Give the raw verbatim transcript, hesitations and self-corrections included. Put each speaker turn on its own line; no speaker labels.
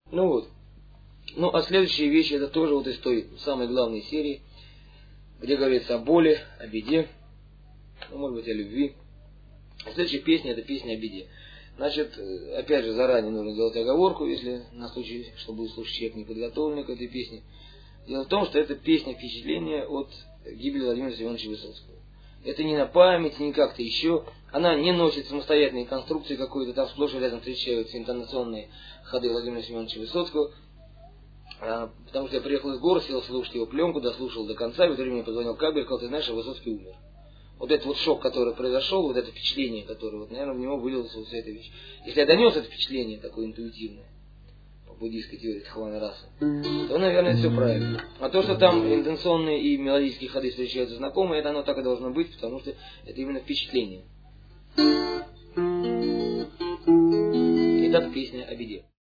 Ну вот. Ну, а следующие вещи, это тоже вот из той самой главной серии, где говорится о боли, о беде, ну, может быть, о любви. А следующая песня, это песня о беде. Значит, опять же, заранее нужно делать оговорку, если на случай, что будет слушать человек не подготовленный к этой песне. Дело в том, что это песня впечатления от гибели Владимира Семеновича Высоцкого. Это не на память, не как-то еще. Она не носит самостоятельной конструкции какой-то, там сплошь и рядом встречаются интонационные ходы Владимира Семеновича Высоцкого. А, потому что я приехал из города, сел слушать его пленку, дослушал до конца, и в это время мне позвонил Кабель, сказал: ты знаешь, Высоцкий умер. Вот этот вот шок, который произошел, вот это впечатление, которое, вот, наверное, в него вылилось вот вся эта вещь. Если я донес это впечатление такое интуитивное, по буддийской теории Тхвана Раса, то, наверное, все правильно. А то, что там интенционные и мелодические ходы встречаются знакомые, это оно так и должно быть, потому что это именно впечатление. Итак, песня о беде.